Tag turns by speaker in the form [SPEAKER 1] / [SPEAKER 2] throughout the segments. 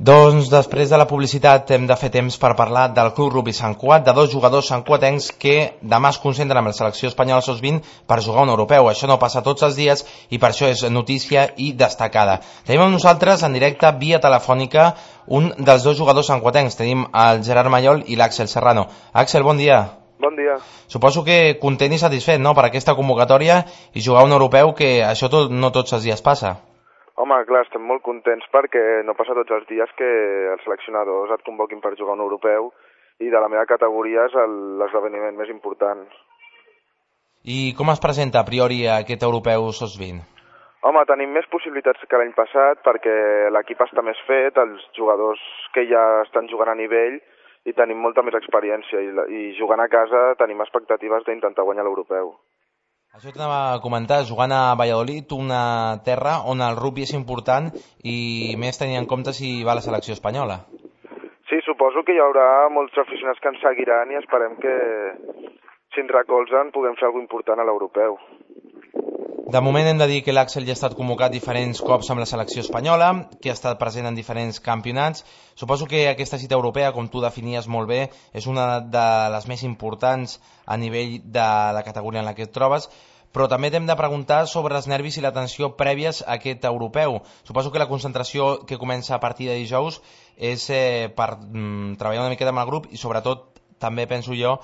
[SPEAKER 1] Doncs després de la publicitat hem de fer temps per parlar del Club Rugby Sant Cugat, de dos jugadors santcuatencs que demà es concentren amb la selecció espanyola sub-20 per jugar un europeu. Això no passa tots els dies i per això és notícia i destacada. Tenim amb nosaltres en directe via telefònica un dels dos jugadors santcuatencs. Tenim el Gerard Mayol i l'Àxel Serrano. Àxel, bon dia.
[SPEAKER 2] Bon dia.
[SPEAKER 1] Suposo que content i satisfet, no?, per aquesta convocatòria i jugar un europeu, que això no tots els dies passa.
[SPEAKER 2] Home, clar, estem molt contents perquè no passa tots els dies que els seleccionadors et convoquin per jugar un europeu i de la meva categoria és l'esdeveniment més important.
[SPEAKER 1] I com es presenta a priori aquest europeu SOS20?
[SPEAKER 2] Home, tenim més possibilitats que l'any passat perquè l'equip està més fet, els jugadors que ja estan jugant a nivell i tenim molta més experiència i jugant a casa tenim expectatives d'intentar guanyar l'europeu.
[SPEAKER 1] Això t'anava a comentar, jugant a Valladolid, una terra on el rugby és important i més tenint en compte si va a la selecció espanyola.
[SPEAKER 2] Sí, suposo que hi haurà molts aficionats que ens seguiran i esperem que, si ens recolzen, puguem fer alguna cosa important a l'europeu.
[SPEAKER 1] De moment hem de dir que l'Àxel ja ha estat convocat diferents cops amb la selecció espanyola, que ha estat present en diferents campionats. Suposo que aquesta cita europea, com tu definies molt bé, és una de les més importants a nivell de la categoria en la que et trobes, però també t'hem de preguntar sobre els nervis i la tensió prèvies a aquest europeu. Suposo que la concentració que comença a partir de dijous és per treballar una miqueta amb el grup i sobretot, també penso jo,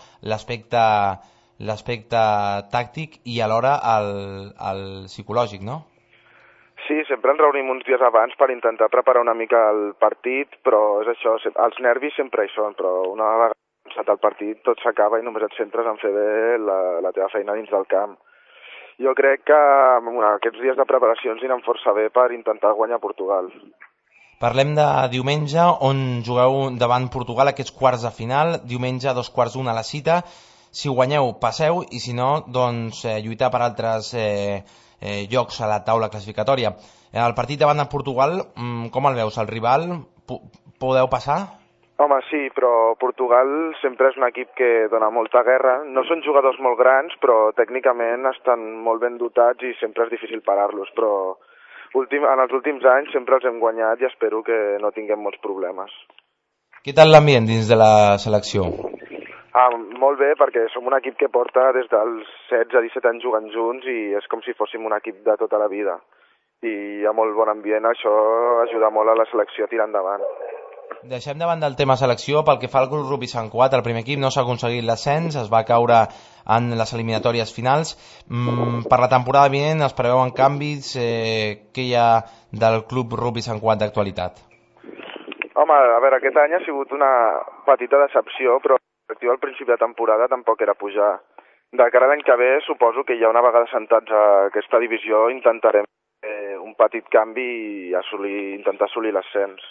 [SPEAKER 1] l'aspecte tàctic i alhora el psicològic, no?
[SPEAKER 2] Sí, sempre ens reunim uns dies abans per intentar preparar una mica el partit, però és això, els nervis sempre hi són, però una vegada començat el partit tot s'acaba i només et centres en fer bé la teva feina dins del camp. Jo crec que aquests dies de preparació ens aniran força bé per intentar guanyar Portugal.
[SPEAKER 1] Parlem de diumenge, on jugueu davant Portugal aquests quarts de final, diumenge a 2:15 a la cita. Si guanyeu, passeu, i si no, doncs lluitar per altres llocs a la taula classificatòria. El partit davant de Portugal, com el veus? El rival, podeu passar?
[SPEAKER 2] Home, sí, però Portugal sempre és un equip que dona molta guerra. No són jugadors molt grans, però tècnicament estan molt ben dotats i sempre és difícil parar-los, però en els últims anys sempre els hem guanyat i espero que no tinguem molts problemes.
[SPEAKER 1] Què tal l'ambient dins de la selecció?
[SPEAKER 2] Molt bé, perquè som un equip que porta des dels 16 a 17 anys jugant junts i és com si fóssim un equip de tota la vida. I hi ha molt bon ambient, això ajuda molt a la selecció a tirar endavant.
[SPEAKER 1] Deixem davant del tema selecció. Pel que fa al Club Rugby Sant Cugat, el primer equip no s'ha aconseguit l'ascens, es va caure en les eliminatòries finals. Per la temporada vinent es preveuen canvis. Què hi ha del Club Rugby Sant Cugat d'actualitat?
[SPEAKER 2] Home, a veure, aquest any ha sigut una petita decepció, però l'objectiu al principi de temporada tampoc era pujar. De cara a l'any que ve, suposo que ja una vegada sentats a aquesta divisió intentarem un petit canvi i intentar assolir l'ascens.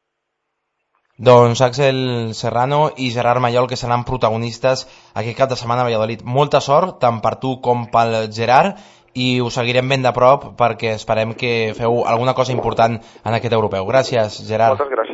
[SPEAKER 1] Doncs Àxel Serrano i Gerard Mayol, que seran protagonistes aquest cap de setmana a Valladolid. Molta sort, tant per tu com pel Gerard, i us seguirem ben de prop perquè esperem que feu alguna cosa important en aquest europeu. Gràcies, Gerard.
[SPEAKER 2] Moltes gràcies.